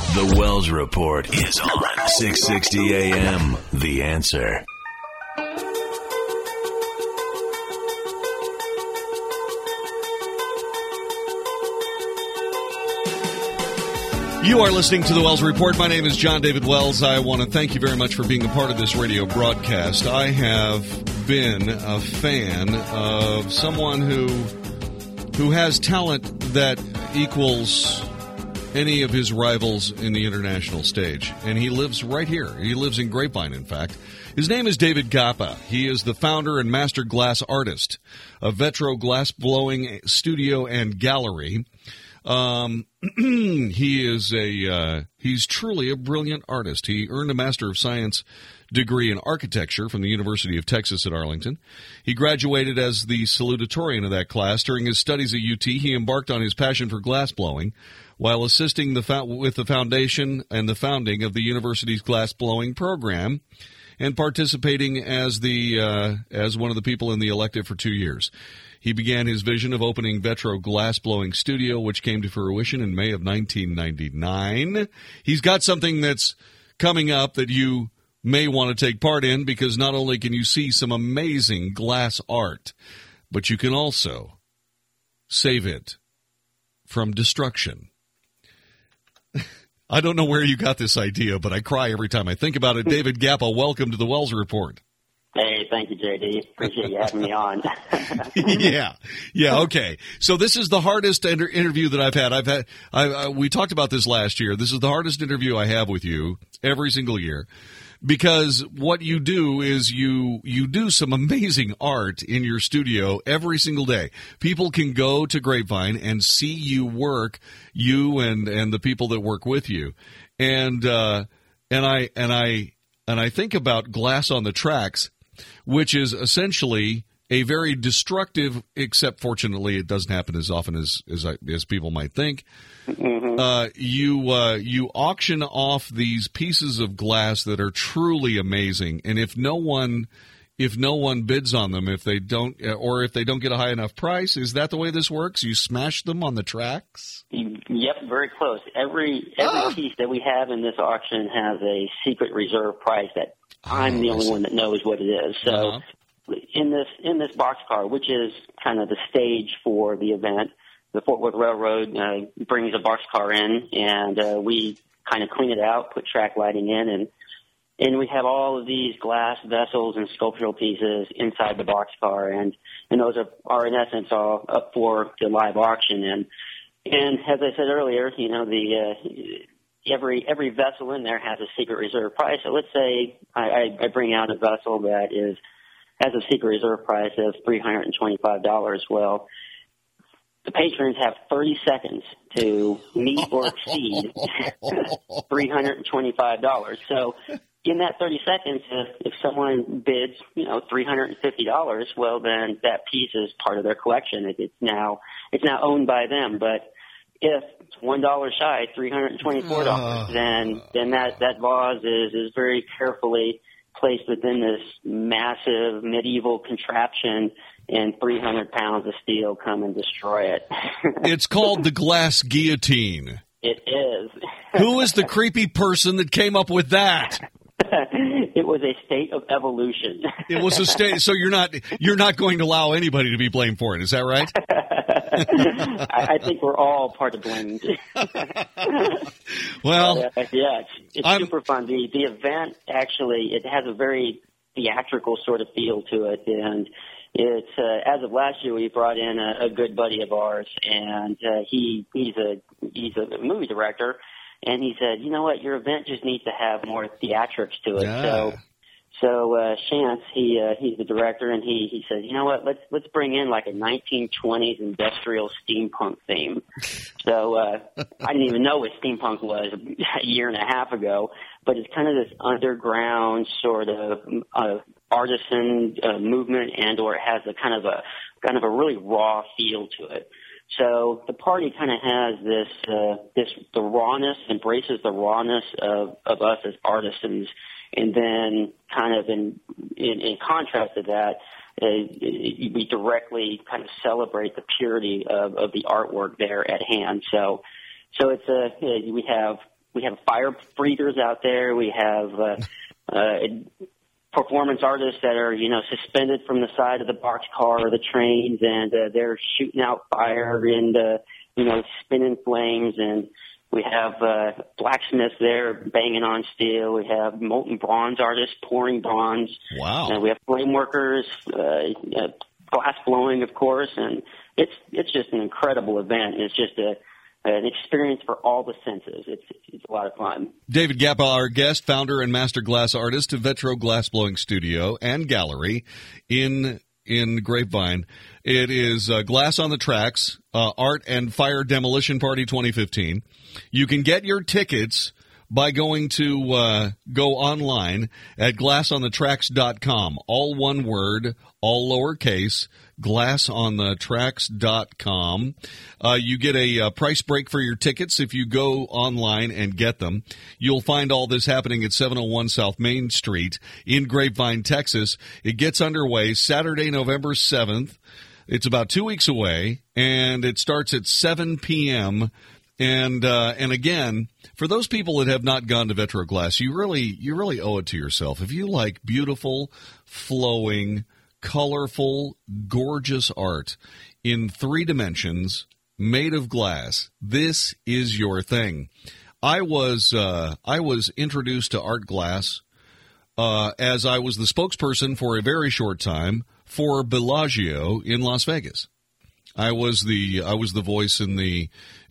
The Wells Report is on 660 AM. The Answer. You are listening to the Wells Report. My name is John David Wells. I want to thank you very much for being a part of this radio broadcast. I have been a fan of someone who has talent that equals any of his rivals in the international stage. And he lives right here. He lives in Grapevine, in fact. His name is David Gappa. He is the founder and master glass artist of Vetro Glass Blowing Studio and Gallery. He's truly a brilliant artist. He earned a Master of Science degree in architecture from the University of Texas at Arlington. He graduated as the salutatorian of that class. During his studies at UT, he embarked on his passion for glass blowing while assisting with the foundation and the founding of the university's glass blowing program and participating as one of the people in the elective for 2 years. He began his vision of opening Vetro Glass Blowing Studio, which came to fruition in May of 1999. He's got something that's coming up that you may want to take part in, because not only can you see some amazing glass art, but you can also save it from destruction. I don't know where you got this idea, but I cry every time I think about it. David Gappa, welcome to the Wells Report. Hey, thank you, JD. Appreciate you having me on. Yeah, okay. So this is the hardest interview that I've had. We talked about this last year. This is the hardest interview I have with you every single year, because what you do is you do some amazing art in your studio every single day. People can go to Grapevine and see you work, you and the people that work with you, and I think about Glass on the Tracks, which is essentially a very destructive, except fortunately it doesn't happen as often as people might think. Mm-hmm. You auction off these pieces of glass that are truly amazing, and if no one bids on them, if they don't get a high enough price, is that the way this works? You smash them on the tracks? Yep, very close. Every piece that we have in this auction has a secret reserve price that I'm the only one that knows what it is. So in this boxcar, which is kind of the stage for the event, the Fort Worth Railroad brings a boxcar in, and we kind of clean it out, put track lighting in, and we have all of these glass vessels and sculptural pieces inside the boxcar, and those are in essence all up for the live auction. And as I said earlier, you know, every vessel in there has a secret reserve price. So let's say I bring out a vessel that has a secret reserve price of $325. Well, the patrons have 30 seconds to meet or exceed $325. So in that 30 seconds, if someone bids, you know, $350, well, then that piece is part of their collection. It's now owned by them. But if it's $1 shy, $324, then that vase is very carefully placed within this massive medieval contraption, and 300 pounds of steel come and destroy it. It's called the glass guillotine. It is. Who is the creepy person that came up with that? It was a state of evolution. It was a state. So you're not going to allow anybody to be blamed for it. Is that right? I think we're all part of blame. Well, yeah, it's super fun. The event actually, it has a very theatrical sort of feel to it, and it's as of last year we brought in a good buddy of ours, and he's a movie director. And he said, you know what, your event just needs to have more theatrics to it. Yeah. So Chance, he's the director, and he said, you know what, let's bring in like a 1920s industrial steampunk theme. So I didn't even know what steampunk was a year and a half ago, but it's kind of this underground sort of artisan movement, and or it has a kind of a really raw feel to it. So the party kind of has the rawness, embraces the rawness of us as artisans, and then kind of in contrast to that, we directly kind of celebrate the purity of the artwork there at hand. So it's we have we have fire breathers out there. We have performance artists that are, suspended from the side of the boxcar or the trains, and they're shooting out fire and, spinning flames. And we have blacksmiths there banging on steel. We have molten bronze artists pouring bronze. Wow. And we have flame workers, glass blowing, of course. And it's just an incredible event. It's just an experience for all the senses. It's a lot of fun. David Gappa, our guest, founder and master glass artist of Vetro Glassblowing Studio and Gallery in Grapevine. It is Glass on the Tracks, Art and Fire Demolition Party 2015. You can get your tickets by going to go online at glassonthetracks.com. All one word, all lowercase, glassonthetracks.com. You get a price break for your tickets if you go online and get them. You'll find all this happening at 701 South Main Street in Grapevine, Texas. It gets underway Saturday, November 7th. It's about 2 weeks away, and it starts at 7 p.m., And again, for those people that have not gone to Vetro Glass, you really owe it to yourself. If you like beautiful, flowing, colorful, gorgeous art in 3 dimensions, made of glass, this is your thing. I was introduced to art glass as I was the spokesperson for a very short time for Bellagio in Las Vegas. I was the voice in the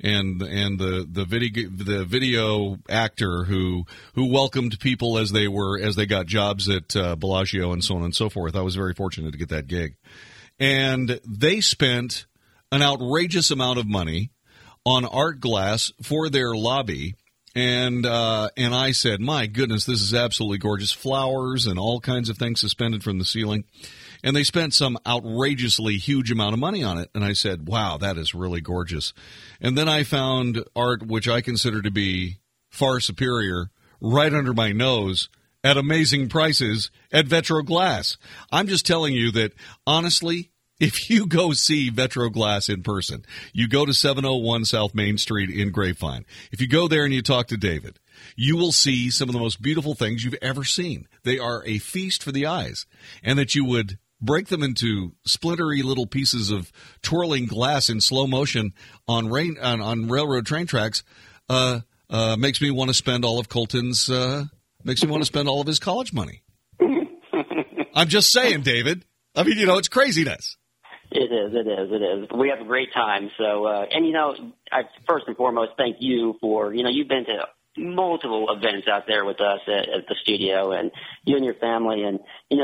video actor who welcomed people as they got jobs at Bellagio and so on and so forth. I was very fortunate to get that gig, and they spent an outrageous amount of money on art glass for their lobby. And I said, my goodness, this is absolutely gorgeous. Flowers and all kinds of things suspended from the ceiling. And they spent some outrageously huge amount of money on it. And I said, wow, that is really gorgeous. And then I found art which I consider to be far superior right under my nose at amazing prices at Vetro Glass. I'm just telling you that, honestly, if you go see Vetro Glass in person, you go to 701 South Main Street in Grapevine. If you go there and you talk to David, you will see some of the most beautiful things you've ever seen. They are a feast for the eyes. And that you would break them into splintery little pieces of twirling glass in slow motion on railroad train tracks makes me want to spend all of Colton's makes me want to spend all of his college money. I'm just saying, David. I mean, it's craziness. It is. We have a great time. So, I first and foremost thank you for, you've been to multiple events out there with us at the studio, and you and your family, and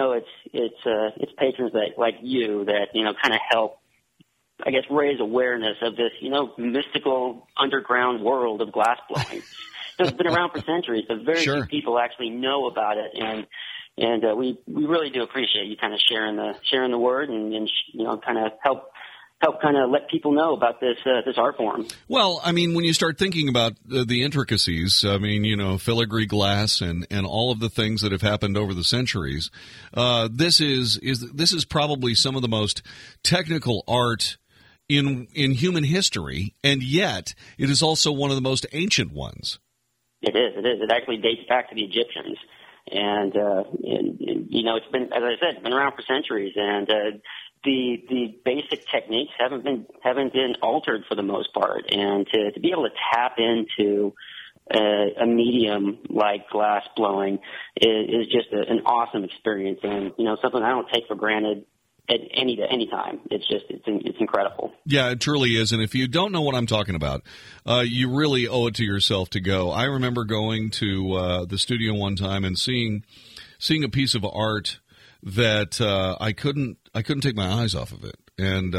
it's patrons like you that kind of help, I guess, raise awareness of this mystical underground world of glass blowing. It's been around for centuries, but very few people actually know about it, and we really do appreciate you kind of sharing the word and kind of help kind of let people know about this art form. Well, I mean, when you start thinking about the intricacies, I mean, filigree glass and all of the things that have happened over the centuries, this is probably some of the most technical art in human history, and yet it is also one of the most ancient ones. It is. It actually dates back to the Egyptians. And it's been, as I said, been around for centuries, and the basic techniques haven't been altered for the most part. And to be able to tap into a medium like glass blowing is just an awesome experience, and something I don't take for granted at any time. It's incredible. Yeah, it truly is. And if you don't know what I'm talking about, you really owe it to yourself to go. I remember going to the studio one time and seeing a piece of art that I couldn't take my eyes off of it, and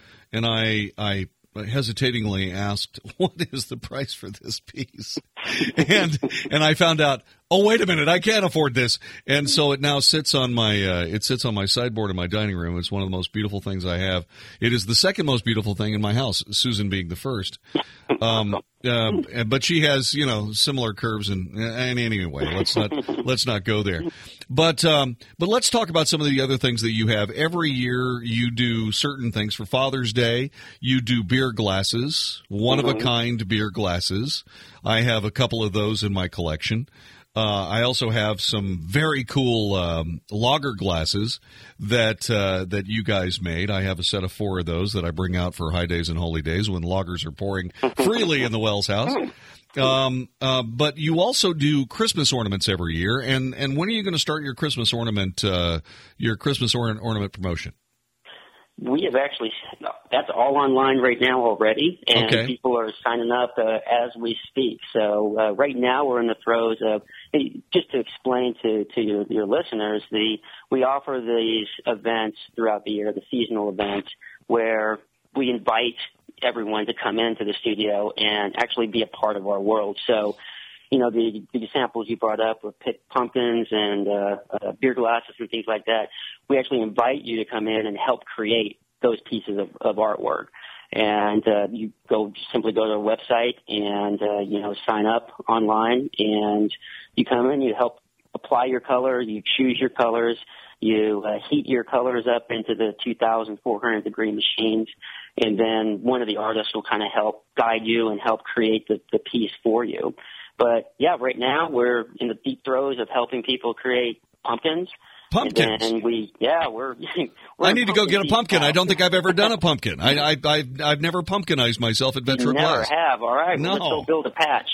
I hesitatingly asked, "What is the price for this piece?" and I found out, oh, wait a minute, I can't afford this. And so it now sits on my sideboard in my dining room. It's one of the most beautiful things I have. It is the second most beautiful thing in my house, Susan being the first. But she has, similar curves and anyway, let's not go there. But let's talk about some of the other things that you have. Every year you do certain things. For Father's Day, you do beer glasses, one-of-a-kind beer glasses. I have a couple of those in my collection. I also have some very cool lager glasses that you guys made. I have a set of 4 of those that I bring out for high days and holy days when lagers are pouring freely in the Wells house. But you also do Christmas ornaments every year. And when are you going to start your Christmas ornament promotion? We have actually, that's all online right now already, and people are signing up as we speak. So right now we're in the throes of, just to explain to your listeners, we offer these events throughout the year, the seasonal events, where we invite everyone to come into the studio and actually be a part of our world. So, the examples you brought up with pumpkins and beer glasses and things like that, we actually invite you to come in and help create those pieces of artwork. And you simply go to our website and, sign up online, and you come in, you help apply your color, you choose your colors, you heat your colors up into the 2,400 degree machines, and then one of the artists will kind of help guide you and help create the piece for you. But yeah, right now we're in the deep throes of helping people create pumpkins. Pumpkins. And we're I need to go get a pumpkin. I don't think I've ever done a pumpkin. I've never pumpkinized myself at Vetro Glass. You never have. All right. No. Let's go build a patch.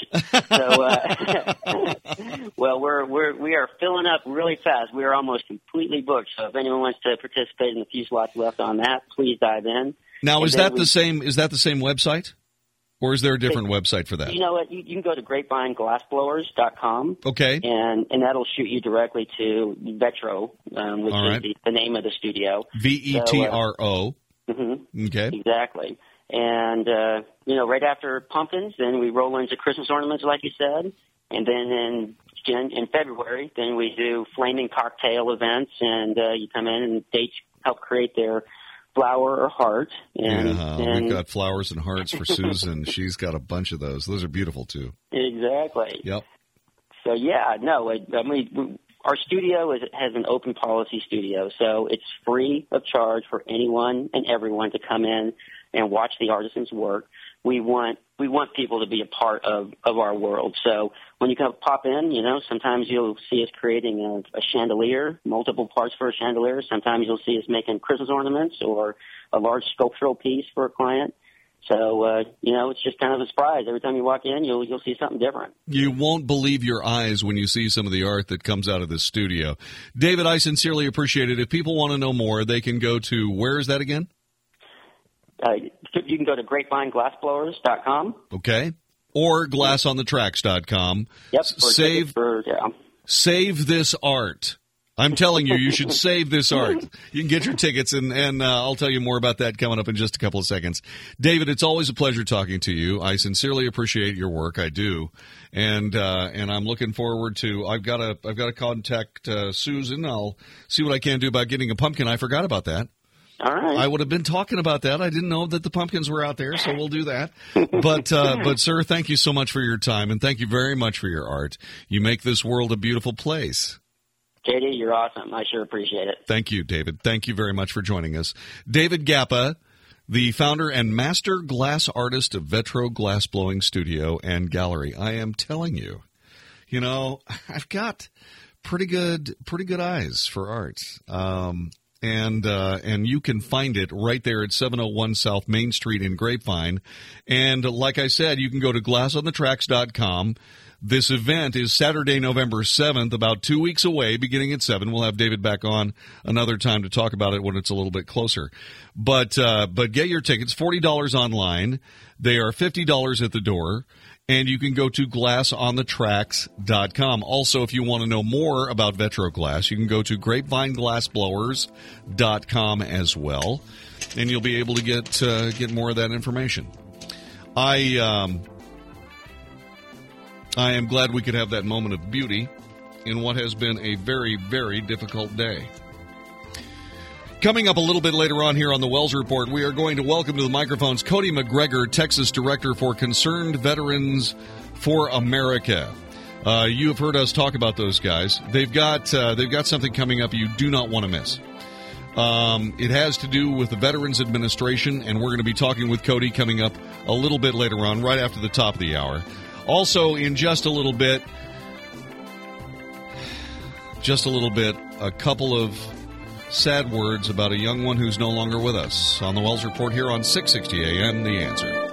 So, well, we are filling up really fast. We are almost completely booked. So if anyone wants to participate in the few slots left on that, please dive in. Now, is that the same website? Or is there a different website for that? You know what? You can go to grapevineglassblowers.com. Okay. And that'll shoot you directly to Vetro, which is the name of the studio. VETRO. Okay. Exactly. And, right after pumpkins, then we roll into Christmas ornaments, like you said. And then in February, then we do flaming cocktail events, and you come in and dates help create their flower or heart. And we've got flowers and hearts for Susan. She's got a bunch of those. Those are beautiful, too. Exactly. Yep. So, our studio has an open policy studio, so it's free of charge for anyone and everyone to come in and watch the artisans work. We want people to be a part of our world. So when you pop in, sometimes you'll see us creating a chandelier, multiple parts for a chandelier. Sometimes you'll see us making Christmas ornaments or a large sculptural piece for a client. So, it's just kind of a surprise. Every time you walk in, you'll see something different. You won't believe your eyes when you see some of the art that comes out of this studio. David, I sincerely appreciate it. If people want to know more, they can go to, where is that again? You can go to grapevineglassblowers.com. Okay. Or glassonthetracks.com. Yep. Save this art. I'm telling you, you should save this art. You can get your tickets, and I'll tell you more about that coming up in just a couple of seconds. David, it's always a pleasure talking to you. I sincerely appreciate your work. I do, and I'm looking forward to. I've got to contact Susan. I'll see what I can do about getting a pumpkin. I forgot about that. All right. I would have been talking about that. I didn't know that the pumpkins were out there, so we'll do that. But sir, thank you so much for your time, and thank you very much for your art. You make this world a beautiful place. JD, you're awesome. I sure appreciate it. Thank you, David. Thank you very much for joining us. David Gappa, the founder and master glass artist of Vetro Glass Blowing Studio and Gallery. I am telling you, I've got pretty good eyes for art. And you can find it right there at 701 South Main Street in Grapevine. And like I said, you can go to glassonthetracks.com. This event is Saturday, November 7th, about 2 weeks away, beginning at 7. We'll have David back on another time to talk about it when it's a little bit closer. But get your tickets, $40 online. They are $50 at the door. And you can go to glassonthetracks.com. Also, if you want to know more about Vetro Glass, you can go to grapevineglassblowers.com as well. And you'll be able to get more of that information. I am glad we could have that moment of beauty in what has been a very, very difficult day. Coming up a little bit later on here on the Wells Report, we are going to welcome to the microphones Cody McGregor, Texas Director for Concerned Veterans for America. You have heard us talk about those guys. They've got something coming up you do not want to miss. It has to do with the Veterans Administration, and we're going to be talking with Cody coming up a little bit later on, right after the top of the hour. Also, in just a little bit, a couple of sad words about a young one who's no longer with us on the Wells Report here on 660 AM, The Answer.